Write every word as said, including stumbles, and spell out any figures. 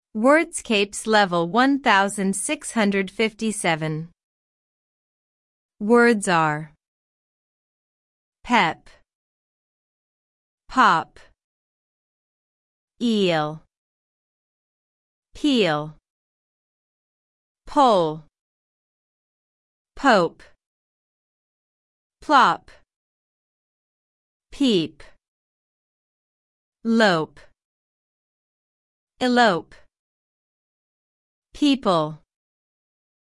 Wordscapes level one thousand six hundred fifty-seven. Words are pep, pop, eel, peel, pole, pope, plop, peep, lope, elope, people.